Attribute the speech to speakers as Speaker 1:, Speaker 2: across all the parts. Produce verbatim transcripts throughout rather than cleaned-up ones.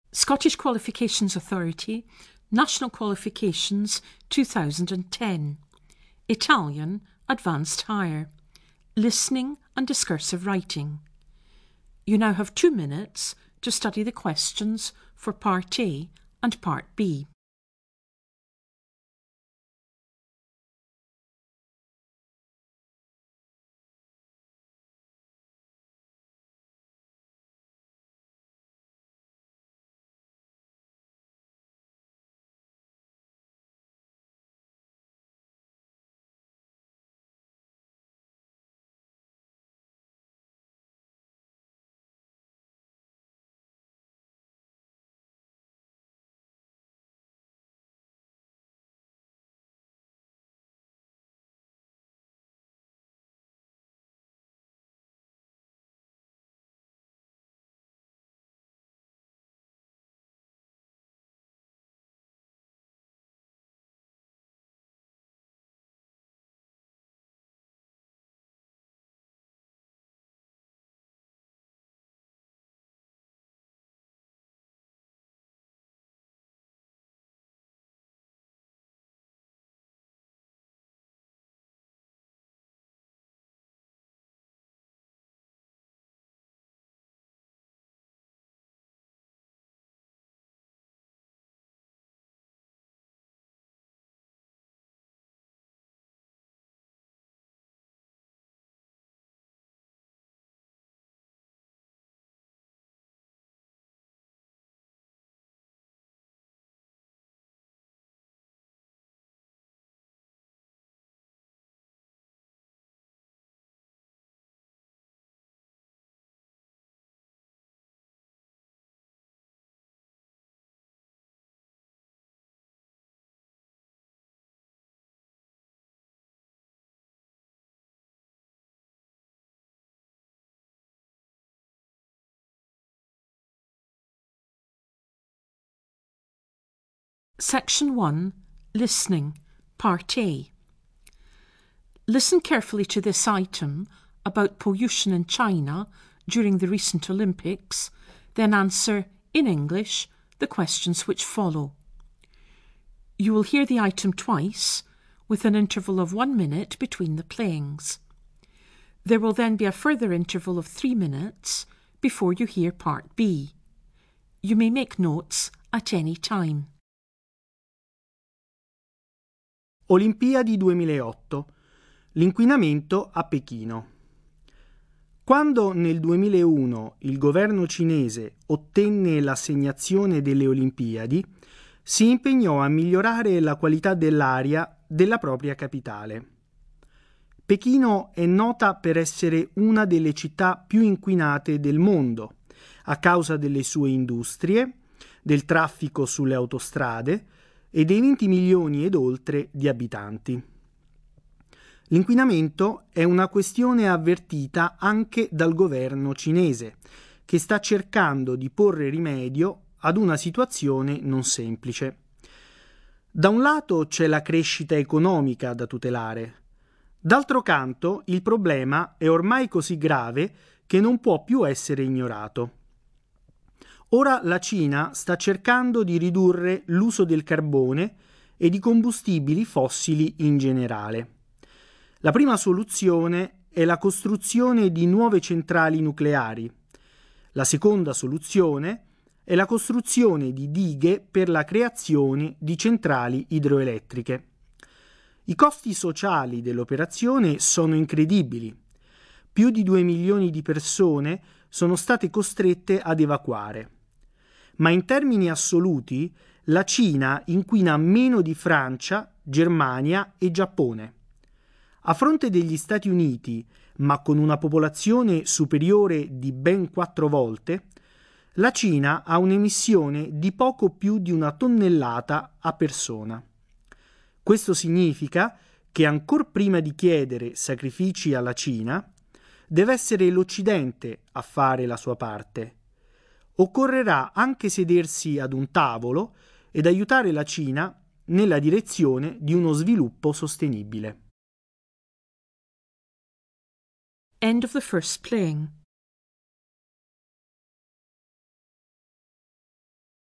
Speaker 1: Scottish Qualifications Authority, National Qualifications two thousand ten. Italian, Advanced Higher. Listening and Discursive Writing. You now have two minutes to study the questions for Part A and Part B. Section one. Listening, Part A. Listen carefully to this item about pollution in China during the recent Olympics, then answer, in English, the questions which follow. You will hear the item twice, with an interval of one minute between the playings. There will then be a further interval of three minutes before you hear Part B. You may make notes at any time.
Speaker 2: Olimpiadi duemilaotto. L'inquinamento a Pechino. Quando nel duemilauno il governo cinese ottenne l'assegnazione delle Olimpiadi, si impegnò a migliorare la qualità dell'aria della propria capitale. Pechino è nota per essere una delle città più inquinate del mondo, a causa delle sue industrie, del traffico sulle autostrade e dei venti milioni ed oltre di abitanti. L'inquinamento è una questione avvertita anche dal governo cinese, che sta cercando di porre rimedio ad una situazione non semplice. Da un lato c'è la crescita economica da tutelare, d'altro canto il problema è ormai così grave che non può più essere ignorato. Ora la Cina sta cercando di ridurre l'uso del carbone e di combustibili fossili in generale. La prima soluzione è la costruzione di nuove centrali nucleari. La seconda soluzione è la costruzione di dighe per la creazione di centrali idroelettriche. I costi sociali dell'operazione sono incredibili. Più di due milioni di persone sono state costrette ad evacuare. Ma in termini assoluti la Cina inquina meno di Francia, Germania e Giappone. A fronte degli Stati Uniti, ma con una popolazione superiore di ben quattro volte, la Cina ha un'emissione di poco più di una tonnellata a persona. Questo significa che ancor prima di chiedere sacrifici alla Cina, deve essere l'Occidente a fare la sua parte. Occorrerà anche sedersi ad un tavolo ed aiutare la Cina nella direzione di uno sviluppo sostenibile.
Speaker 1: End of the first playing.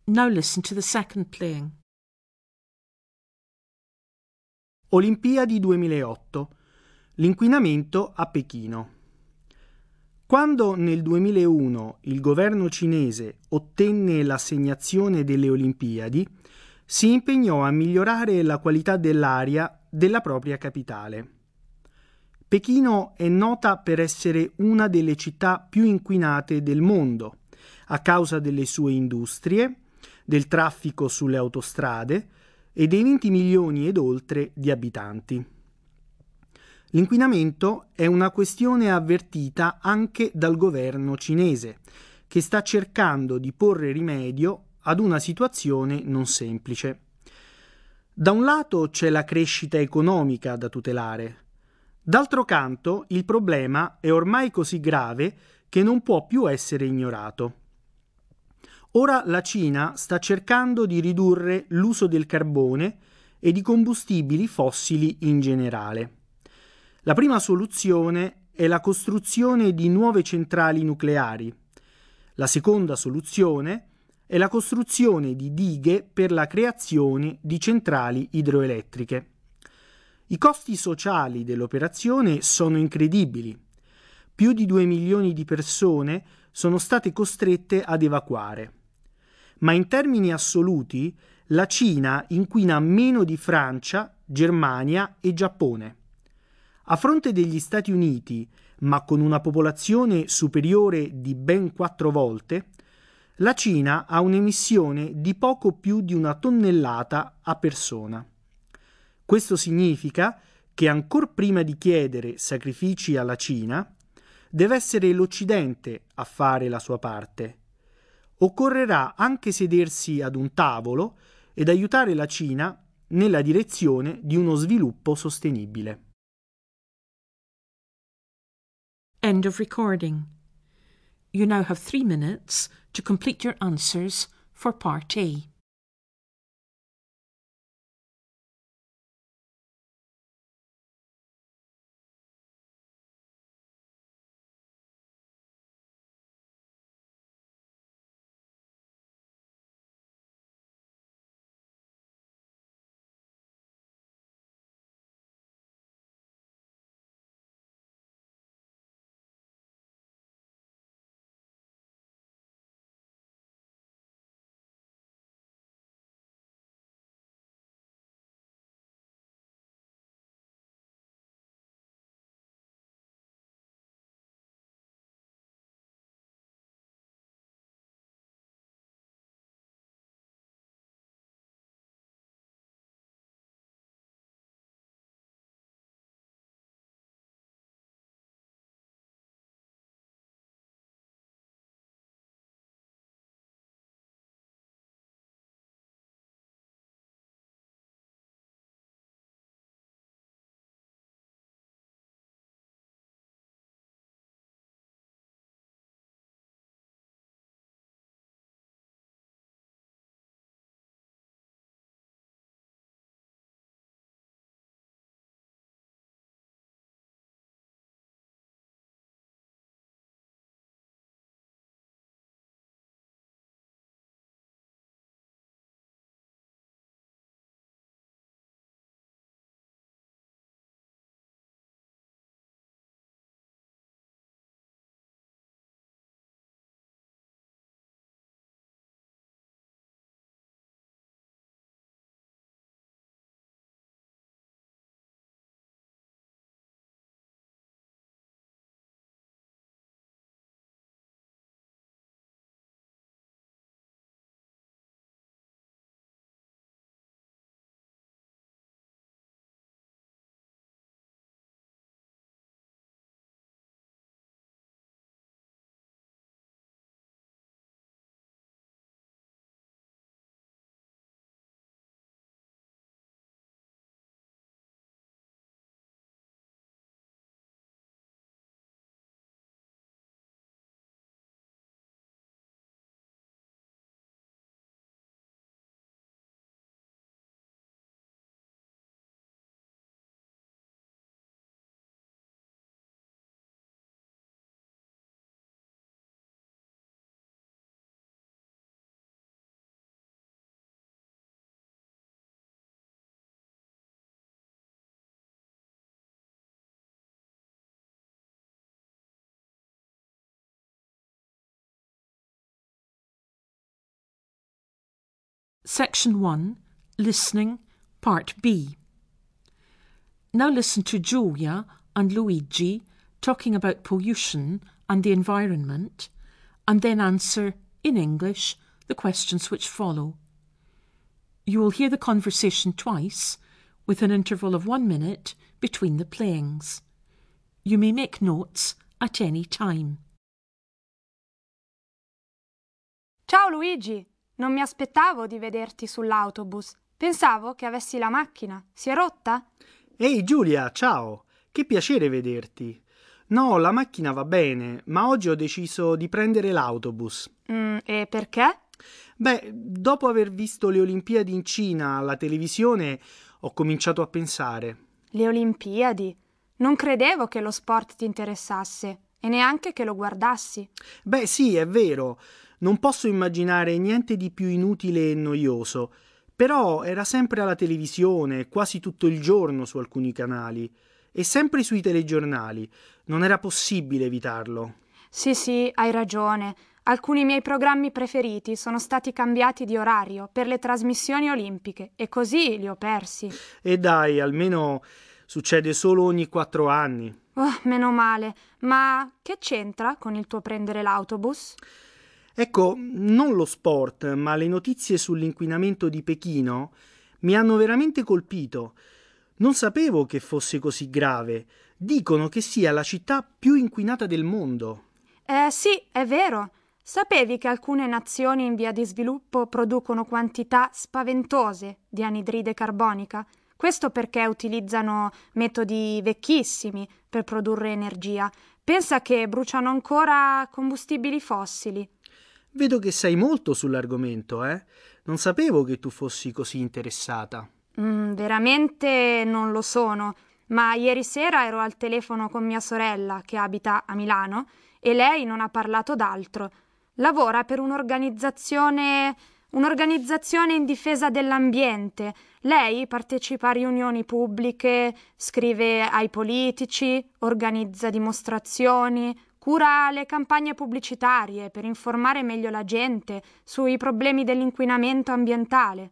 Speaker 1: Now listen to the second playing.
Speaker 2: Olimpiadi duemilaotto. L'inquinamento a Pechino. Quando nel duemilauno il governo cinese ottenne l'assegnazione delle Olimpiadi, si impegnò a migliorare la qualità dell'aria della propria capitale. Pechino è nota per essere una delle città più inquinate del mondo, a causa delle sue industrie, del traffico sulle autostrade e dei venti milioni ed oltre di abitanti. L'inquinamento è una questione avvertita anche dal governo cinese, che sta cercando di porre rimedio ad una situazione non semplice. Da un lato c'è la crescita economica da tutelare, d'altro canto il problema è ormai così grave che non può più essere ignorato. Ora la Cina sta cercando di ridurre l'uso del carbone e di combustibili fossili in generale. La prima soluzione è la costruzione di nuove centrali nucleari. La seconda soluzione è la costruzione di dighe per la creazione di centrali idroelettriche. I costi sociali dell'operazione sono incredibili. Più di due milioni di persone sono state costrette ad evacuare. Ma in termini assoluti la Cina inquina meno di Francia, Germania e Giappone. A fronte degli Stati Uniti, ma con una popolazione superiore di ben quattro volte, la Cina ha un'emissione di poco più di una tonnellata a persona. Questo significa che ancor prima di chiedere sacrifici alla Cina, deve essere l'Occidente a fare la sua parte. Occorrerà anche sedersi ad un tavolo ed aiutare la Cina nella direzione di uno sviluppo sostenibile.
Speaker 1: End of recording. You now have three minutes to complete your answers for Part A. Section one, Listening, Part B. Now listen to Julia and Luigi talking about pollution and the environment, and then answer, in English, the questions which follow. You will hear the conversation twice, with an interval of one minute between the playings. You may make notes at any time.
Speaker 3: Ciao Luigi, non mi aspettavo di vederti sull'autobus. Pensavo che avessi la macchina. Si è rotta?
Speaker 2: Ehi Giulia, ciao! Che piacere vederti. No, la macchina va bene, ma oggi ho deciso di prendere l'autobus.
Speaker 3: Mm, e perché?
Speaker 2: Beh, dopo aver visto le Olimpiadi in Cina alla televisione, ho cominciato a pensare.
Speaker 3: Le Olimpiadi? Non credevo che lo sport ti interessasse e neanche che lo guardassi.
Speaker 2: Beh, sì, è vero. Non posso immaginare niente di più inutile e noioso. Però era sempre alla televisione, quasi tutto il giorno su alcuni canali, e sempre sui telegiornali. Non era possibile evitarlo.
Speaker 3: Sì, sì, hai ragione. Alcuni miei programmi preferiti sono stati cambiati di orario per le trasmissioni olimpiche e così li ho persi.
Speaker 2: E dai, almeno succede solo ogni quattro anni.
Speaker 3: Oh, meno male. Ma che c'entra con il tuo prendere l'autobus?
Speaker 2: Ecco, non lo sport, ma le notizie sull'inquinamento di Pechino mi hanno veramente colpito. Non sapevo che fosse così grave. Dicono che sia la città più inquinata del mondo.
Speaker 3: Eh sì, è vero. Sapevi che alcune nazioni in via di sviluppo producono quantità spaventose di anidride carbonica? Questo perché utilizzano metodi vecchissimi per produrre energia. Pensa che bruciano ancora combustibili fossili.
Speaker 2: Vedo che sai molto sull'argomento, eh? Non sapevo che tu fossi così interessata.
Speaker 3: Mm, veramente non lo sono, ma ieri sera ero al telefono con mia sorella, che abita a Milano, e lei non ha parlato d'altro. Lavora per un'organizzazione, un'organizzazione in difesa dell'ambiente. Lei partecipa a riunioni pubbliche, scrive ai politici, organizza dimostrazioni, cura le campagne pubblicitarie per informare meglio la gente sui problemi dell'inquinamento ambientale.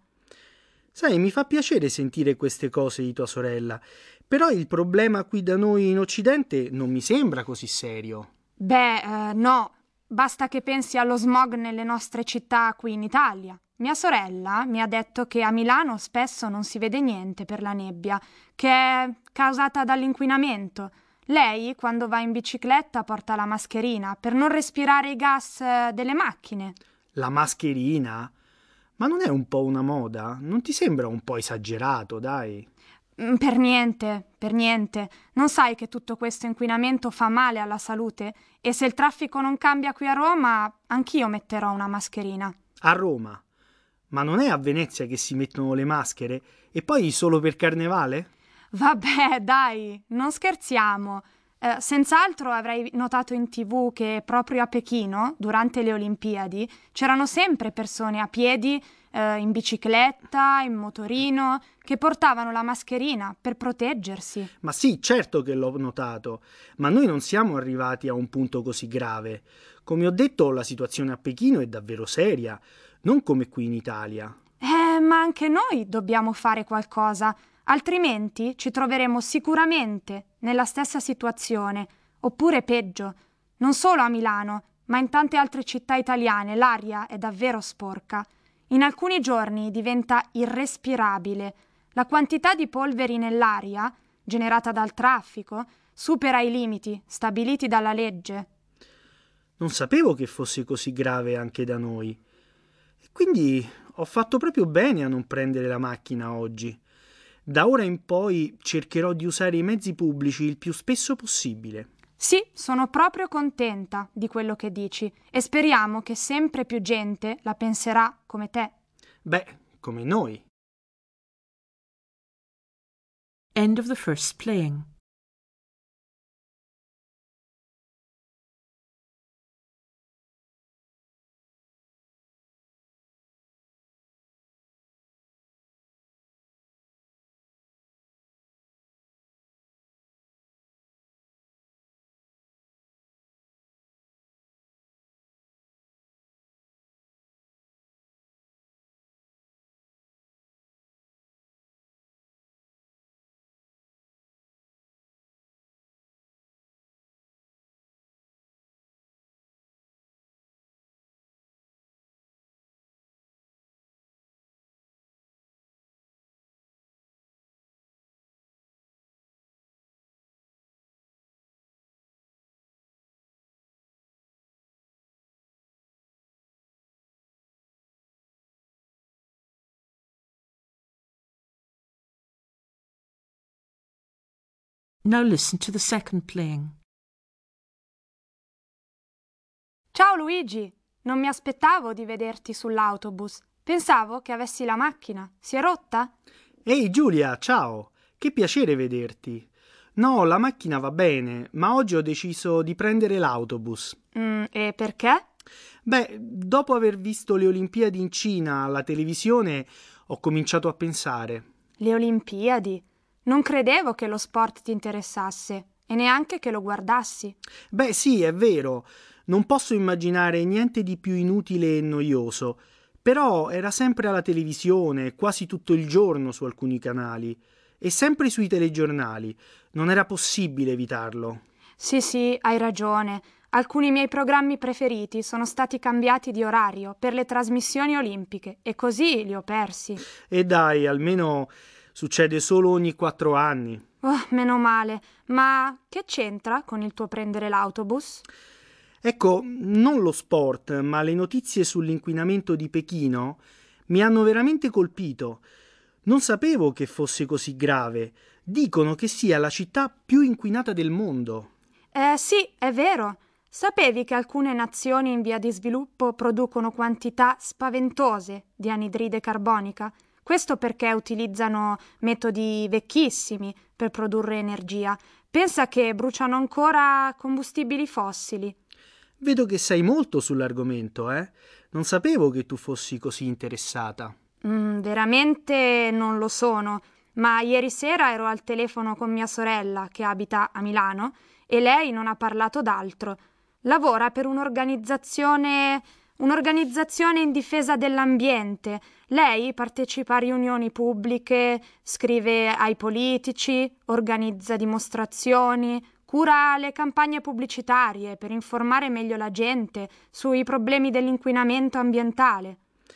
Speaker 2: Sai, mi fa piacere sentire queste cose di tua sorella, però il problema qui da noi in Occidente non mi sembra così serio.
Speaker 3: Beh, eh, no, basta che pensi allo smog nelle nostre città qui in Italia. Mia sorella mi ha detto che a Milano spesso non si vede niente per la nebbia, che è causata dall'inquinamento. Lei, quando va in bicicletta, porta la mascherina per non respirare i gas eh, delle macchine.
Speaker 2: La mascherina? Ma non è un po' una moda? Non ti sembra un po' esagerato, dai?
Speaker 3: Mm, Per niente, per niente. Non sai che tutto questo inquinamento fa male alla salute? E se il traffico non cambia qui a Roma, anch'io metterò una mascherina.
Speaker 2: A Roma? Ma non è a Venezia che si mettono le maschere? E poi solo per carnevale?
Speaker 3: Vabbè, dai, non scherziamo. Eh, senz'altro avrei notato in tivù che proprio a Pechino, durante le Olimpiadi, c'erano sempre persone a piedi, eh, in bicicletta, in motorino, che portavano la mascherina per proteggersi.
Speaker 2: Ma sì, certo che l'ho notato, ma noi non siamo arrivati a un punto così grave. Come ho detto, la situazione a Pechino è davvero seria, non come qui in Italia.
Speaker 3: Eh, ma anche noi dobbiamo fare qualcosa, altrimenti ci troveremo sicuramente nella stessa situazione, oppure peggio. Non solo a Milano, ma in tante altre città italiane l'aria è davvero sporca. In alcuni giorni diventa irrespirabile. La quantità di polveri nell'aria, generata dal traffico, supera i limiti stabiliti dalla legge.
Speaker 2: Non sapevo che fosse così grave anche da noi. E quindi ho fatto proprio bene a non prendere la macchina oggi. Da ora in poi cercherò di usare i mezzi pubblici il più spesso possibile.
Speaker 3: Sì, sono proprio contenta di quello che dici e speriamo che sempre più gente la penserà come te.
Speaker 2: Beh, come noi.
Speaker 1: End of the first playing. Now listen to the second playing.
Speaker 3: Ciao Luigi, non mi aspettavo di vederti sull'autobus. Pensavo che avessi la macchina. Si è rotta?
Speaker 2: Ehi Giulia, ciao! Che piacere vederti. No, la macchina va bene, ma oggi ho deciso di prendere l'autobus.
Speaker 3: Mm, e perché?
Speaker 2: Beh, dopo aver visto le Olimpiadi in Cina alla televisione, ho cominciato a pensare.
Speaker 3: Le Olimpiadi? Non credevo che lo sport ti interessasse e neanche che lo guardassi.
Speaker 2: Beh, sì, è vero. Non posso immaginare niente di più inutile e noioso. Però era sempre alla televisione, quasi tutto il giorno su alcuni canali. E sempre sui telegiornali. Non era possibile evitarlo.
Speaker 3: Sì, sì, hai ragione. Alcuni miei programmi preferiti sono stati cambiati di orario per le trasmissioni olimpiche e così li ho persi.
Speaker 2: E dai, almeno succede solo ogni quattro anni.
Speaker 3: Oh, meno male. Ma che c'entra con il tuo prendere l'autobus?
Speaker 2: Ecco, non lo sport, ma le notizie sull'inquinamento di Pechino mi hanno veramente colpito. Non sapevo che fosse così grave. Dicono che sia la città più inquinata del mondo.
Speaker 3: Eh sì, è vero. Sapevi che alcune nazioni in via di sviluppo producono quantità spaventose di anidride carbonica? Questo perché utilizzano metodi vecchissimi per produrre energia. Pensa che bruciano ancora combustibili fossili.
Speaker 2: Vedo che sai molto sull'argomento, eh? Non sapevo che tu fossi così interessata.
Speaker 3: Mm, veramente non lo sono, ma ieri sera ero al telefono con mia sorella, che abita a Milano, e lei non ha parlato d'altro. Lavora per un'organizzazione, un'organizzazione in difesa dell'ambiente. Lei partecipa a riunioni pubbliche, scrive ai politici, organizza dimostrazioni, cura le campagne pubblicitarie per informare meglio la gente sui problemi dell'inquinamento ambientale.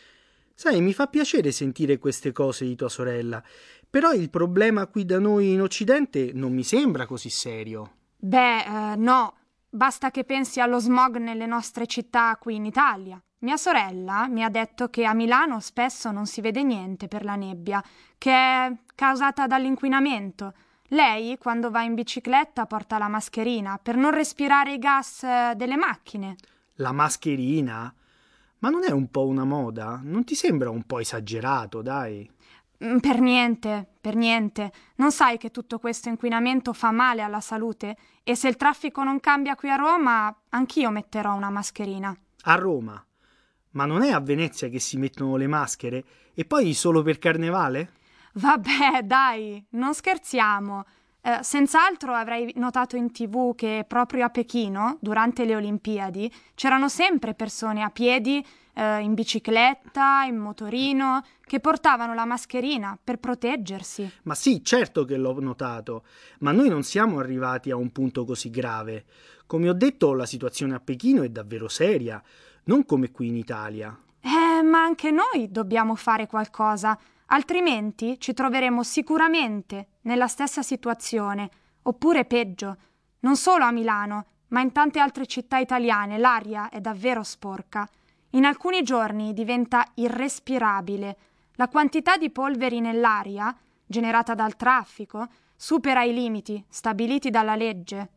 Speaker 2: Sai, mi fa piacere sentire queste cose di tua sorella, però il problema qui da noi in Occidente non mi sembra così serio.
Speaker 3: Beh, eh, no, basta che pensi allo smog nelle nostre città qui in Italia. Mia sorella mi ha detto che a Milano spesso non si vede niente per la nebbia, che è causata dall'inquinamento. Lei, quando va in bicicletta, porta la mascherina per non respirare i gas eh, delle macchine.
Speaker 2: La mascherina? Ma non è un po' una moda? Non ti sembra un po' esagerato, dai?
Speaker 3: Mm, Per niente, per niente. Non sai che tutto questo inquinamento fa male alla salute? E se il traffico non cambia qui a Roma, anch'io metterò una mascherina.
Speaker 2: A Roma? Ma non è a Venezia che si mettono le maschere? E poi solo per carnevale?
Speaker 3: Vabbè, dai, non scherziamo. Eh, senz'altro avrei notato in tivù che proprio a Pechino, durante le Olimpiadi, c'erano sempre persone a piedi, eh, in bicicletta, in motorino, che portavano la mascherina per proteggersi.
Speaker 2: Ma sì, certo che l'ho notato, ma noi non siamo arrivati a un punto così grave. Come ho detto, la situazione a Pechino è davvero seria, non come qui in Italia.
Speaker 3: Eh, ma anche noi dobbiamo fare qualcosa, altrimenti ci troveremo sicuramente nella stessa situazione, oppure peggio. Non solo a Milano, ma in tante altre città italiane l'aria è davvero sporca. In alcuni giorni diventa irrespirabile. La quantità di polveri nell'aria, generata dal traffico, supera i limiti stabiliti dalla legge.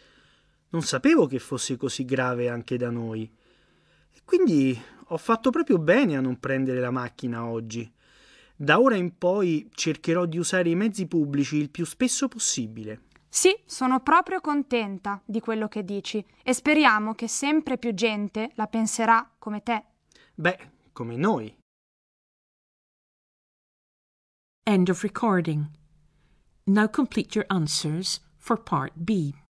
Speaker 2: Non sapevo che fosse così grave anche da noi. E quindi ho fatto proprio bene a non prendere la macchina oggi. Da ora in poi cercherò di usare i mezzi pubblici il più spesso possibile.
Speaker 3: Sì, sono proprio contenta di quello che dici e speriamo che sempre più gente la penserà come te.
Speaker 2: Beh, come noi.
Speaker 1: End of recording. Now complete your answers for part B.